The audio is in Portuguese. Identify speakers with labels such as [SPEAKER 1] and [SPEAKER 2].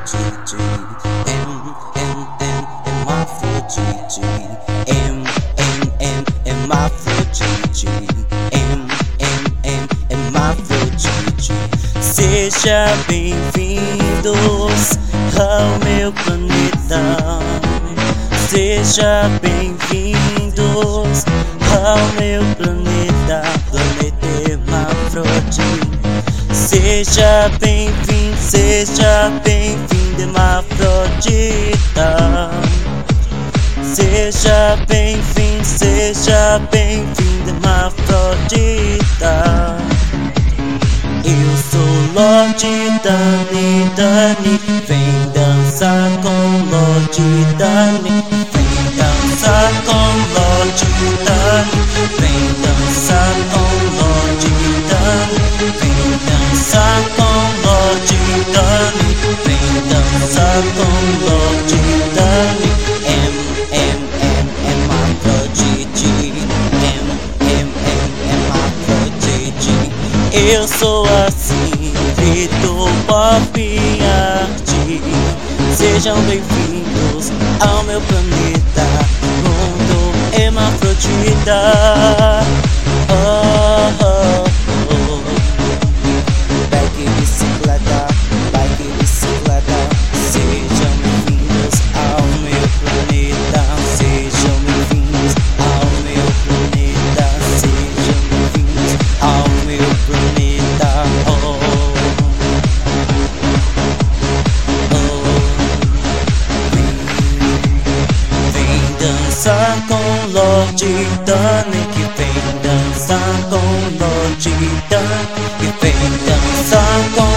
[SPEAKER 1] Hermafrodite, Hermafrodite, Hermafrodite, Hermafrodite. Seja bem-vindos ao meu planeta. Seja bem-vindos ao meu planeta, planeta Hermafrodite. Seja bem-vindo, hermafrodita. Seja bem-vindo, hermafrodita. Eu sou Lorde Dani, vem dançar com Lorde Dani. Vem dançar com Lorde Dani. Vem dançar com Lorde Dani. Vem dançar com Lorde Dani. Vem dançar com Lorde Dani. Hermafrodite, Hermafrodite. Eu sou assim, Vitor Pop Arte. Sejam bem-vindos ao meu planeta, mundo hermafrodita. Bike bicicleta, sejam bem-vindos ao meu planeta. Sejam bem-vindos ao meu planeta. Sejam bem-vindos ao meu planeta. Vem dançar com Lorde Dani, que vem dançar com Lorde Dani, que vem dançar com